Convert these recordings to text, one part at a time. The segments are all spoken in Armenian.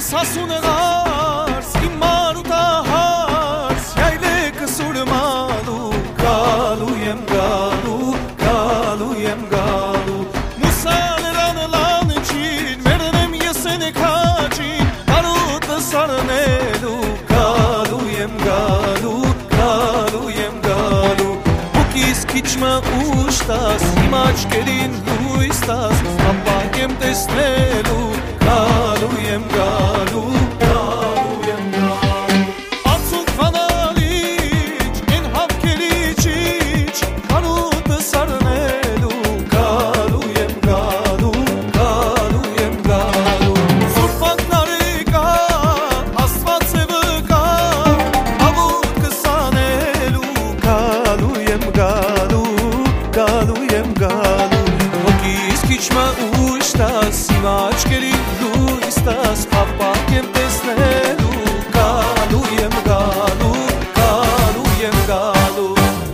Սասունը հարս, իմ մարուտա հարս, յայլեկը սուրմալու, գալու եմ գալու, գալու եմ գալու, մուսալերան լանչին, մերնեմ ես են քաչին, հարուտը սարնելու, գալու եմ գալու, գալու եմ գալու, ուկիս քիչմը ուշտաս, իմ աչքերին լույս տաս, ապակ եմ տեսնելու, գալու եմ գալու, գալու եմ գալու, ացուկ վանալիչ, են հավքերիչիչ, հարուտը սարնելու, գալու եմ գալու, գալու եմ գալու, սուրպանքնարի կա, աստված է վկա, հավուտ կսանելու, գալու եմ գալու, գալու եմ գալու, հոգիս քիչմը ուշտաս, իմ աչքերին լույս տաս, ապակ եմ տեսնելու, գալու եմ գալու, գալու եմ գալու,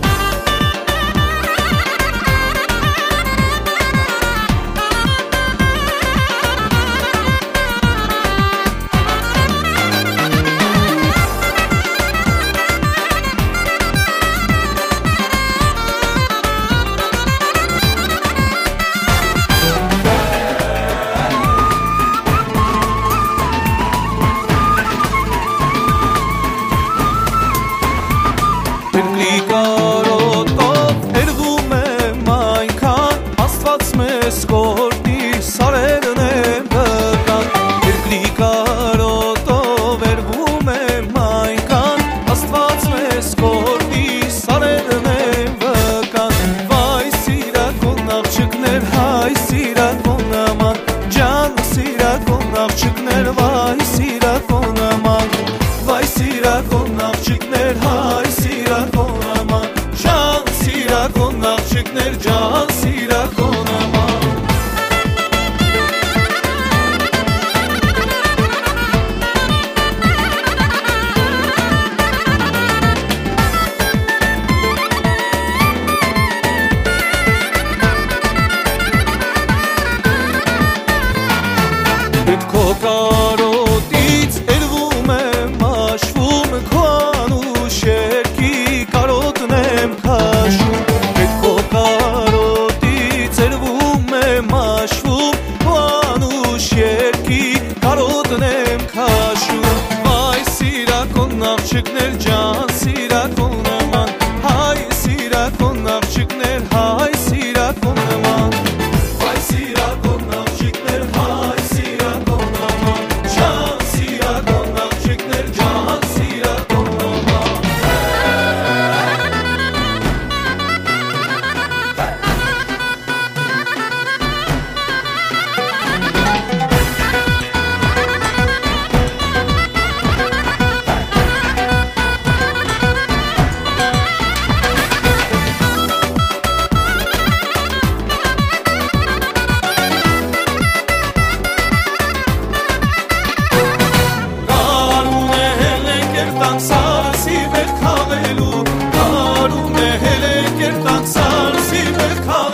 Կարոտով հերվում եմ այնքան, աստված մեզ կորդի սարերն եմ վկան, երկրի կարոտով հերվում եմ այնքան, աստված մեզ կորդի սարերն եմ վկան, վայ սիրակոն աղջիկներ, հայ սիրակոն աման, ջան սիրակոն աղջիկներ, վայ սիրակոն աման, վայ սիրակոն աղջիկներ, հայ սիրակոն աման, ջան սիրակոն աղջիկներ, ջան սիրակոն աման, Էդ քո կարոտից էրվում եմ աշվում, քո անուշ երկի կարոտն եմ քաշում, Էդ քո կարոտից էրվում եմ աշվում, քո անուշ երկի կարոտն եմ քաշում, Վայ սիրակոն աղջիկներ, ջան սիրակոն աման, հայ սիրակոն աղջիկներ, հայ սիրակոն աման, Վայ սիրակոն աղջիկներ, հայ սիրակոն աման, ջան սիրակոն աղջիկներ, ջան սիրակոն աման, Կարուն է հելենք երտանք սարսի վեր քաղելու, Կարուն է հելենք երտանք սարսի վեր քաղելու,